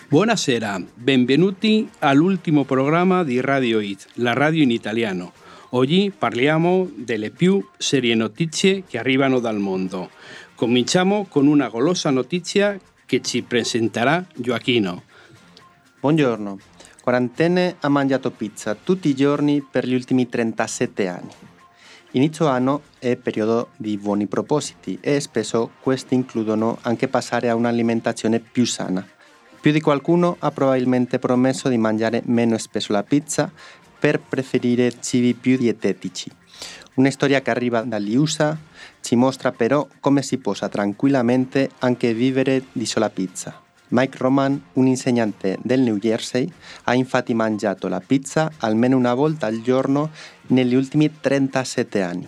Buonasera, benvenuti all'ultimo programma di Radio It, la radio in italiano. Oggi parliamo delle più serie notizie che arrivano dal mondo. Cominciamo con una golosa notizia che ci presenterà Gioacchino. Buongiorno. Quarantenne ha mangiato pizza tutti i giorni per gli ultimi 37 anni. Inizio anno è periodo di buoni propositi e spesso questi includono anche passare a un'alimentazione più sana. Più di qualcuno ha probabilmente promesso di mangiare meno spesso la pizza per preferire cibi più dietetici. Una storia che arriva dagli USA ci mostra però come si possa tranquillamente anche vivere di sola pizza. Mike Roman, un insegnante del New Jersey, ha infatti mangiato la pizza almeno una volta al giorno negli ultimi 37 anni.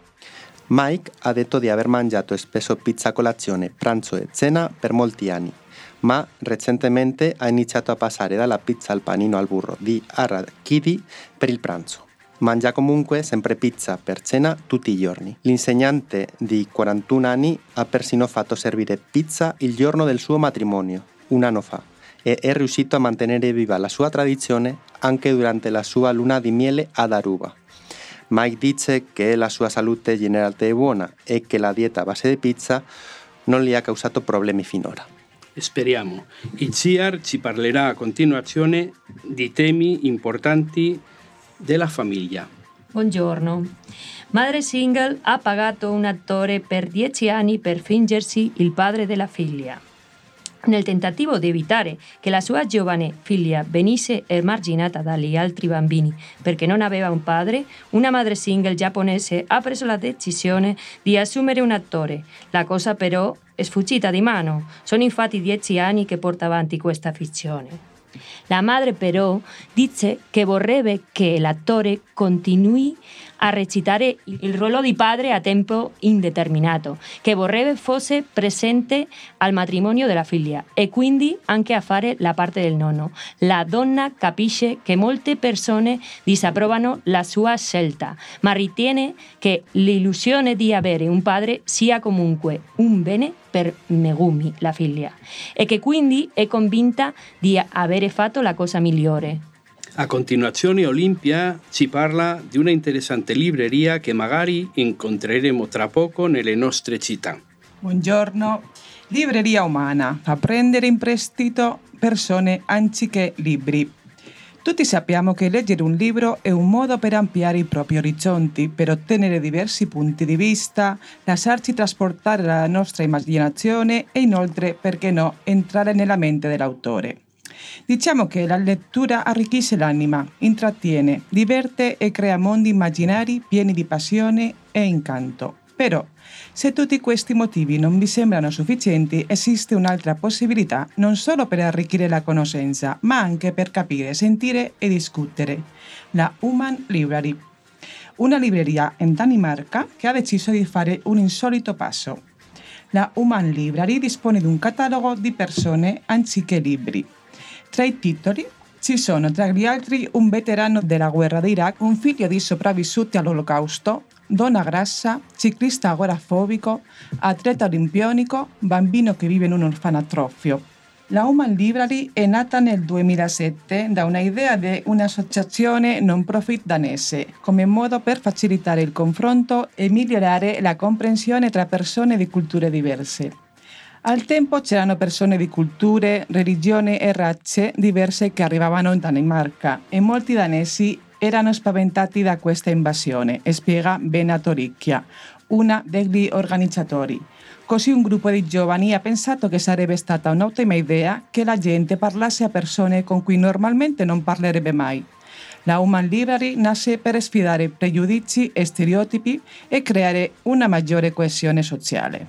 Mike ha detto di aver mangiato spesso pizza a colazione, pranzo e cena per molti anni, ma recentemente ha iniziato a passare dalla pizza al panino al burro di arachidi per il pranzo. Mangia comunque sempre pizza per cena tutti i giorni. L'insegnante di 41 anni ha persino fatto servire pizza il giorno del suo matrimonio, un anno fa, e è riuscito a mantenere viva la sua tradizione anche durante la sua luna di miele ad Aruba. Mike dice che la sua salute generale è buona e che la dieta a base di pizza non gli ha causato problemi finora. Speriamo. Il CIAR ci parlerà a continuazione di temi importanti della famiglia. Buongiorno. Madre single ha pagato un attore per 10 anni per fingersi il padre della figlia. Nel tentativo di evitare che la sua giovane figlia venisse emarginata dagli altri bambini perché non aveva un padre, una madre single giapponese ha preso la decisione di assumere un attore. La cosa però è sfuggita di mano. Sono infatti 10 anni che porta avanti questa finzione. La madre però dice che vorrebbe che l'attore continui a recitare il ruolo di padre a tempo indeterminato, che vorrebbe fosse presente al matrimonio della figlia e quindi anche a fare la parte del nonno. La donna capisce che molte persone disapprovano la sua scelta, ma ritiene che l'illusione di avere un padre sia comunque un bene per Megumi, la figlia, e che quindi è convinta di avere fatto la cosa migliore. A continuazione Olimpia ci parla di una interessante libreria che magari incontreremo tra poco nelle nostre città. Buongiorno. Libreria Umana fa prendere in prestito persone anziché libri. Tutti sappiamo che leggere un libro è un modo per ampliare i propri orizzonti, per ottenere diversi punti di vista, lasciarci trasportare dalla nostra immaginazione e inoltre, perché no, entrare nella mente dell'autore. Diciamo che la lettura arricchisce l'anima, intrattiene, diverte e crea mondi immaginari pieni di passione e incanto. Però, se tutti questi motivi non vi sembrano sufficienti, esiste un'altra possibilità non solo per arricchire la conoscenza, ma anche per capire, sentire e discutere. La Human Library, una libreria in Danimarca che ha deciso di fare un insolito passo. La Human Library dispone di un catalogo di persone anziché libri. Tra i titoli ci sono tra gli altri un veterano della guerra d'Iraq, un figlio di sopravvissuti all'Olocausto, donna grassa, ciclista agorafobico, atleta olimpionico, bambino che vive in un orfanatrofio. La Human Library è nata nel 2007 da una idea di un'associazione non profit danese, come modo per facilitare il confronto e migliorare la comprensione tra persone di culture diverse. Al tempo c'erano persone di culture, religioni e razze diverse che arrivavano in Danimarca e molti danesi erano spaventati da questa invasione, spiega Bena Toricchia, una degli organizzatori. Così un gruppo di giovani ha pensato che sarebbe stata un'ottima idea che la gente parlasse a persone con cui normalmente non parlerebbe mai. La Human Library nasce per sfidare pregiudizi e stereotipi e creare una maggiore coesione sociale.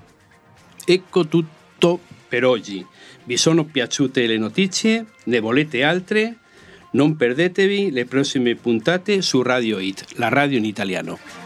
Ecco tutto per oggi. Vi sono piaciute le notizie? Ne volete altre? Non perdetevi le prossime puntate su Radio It, la radio in italiano.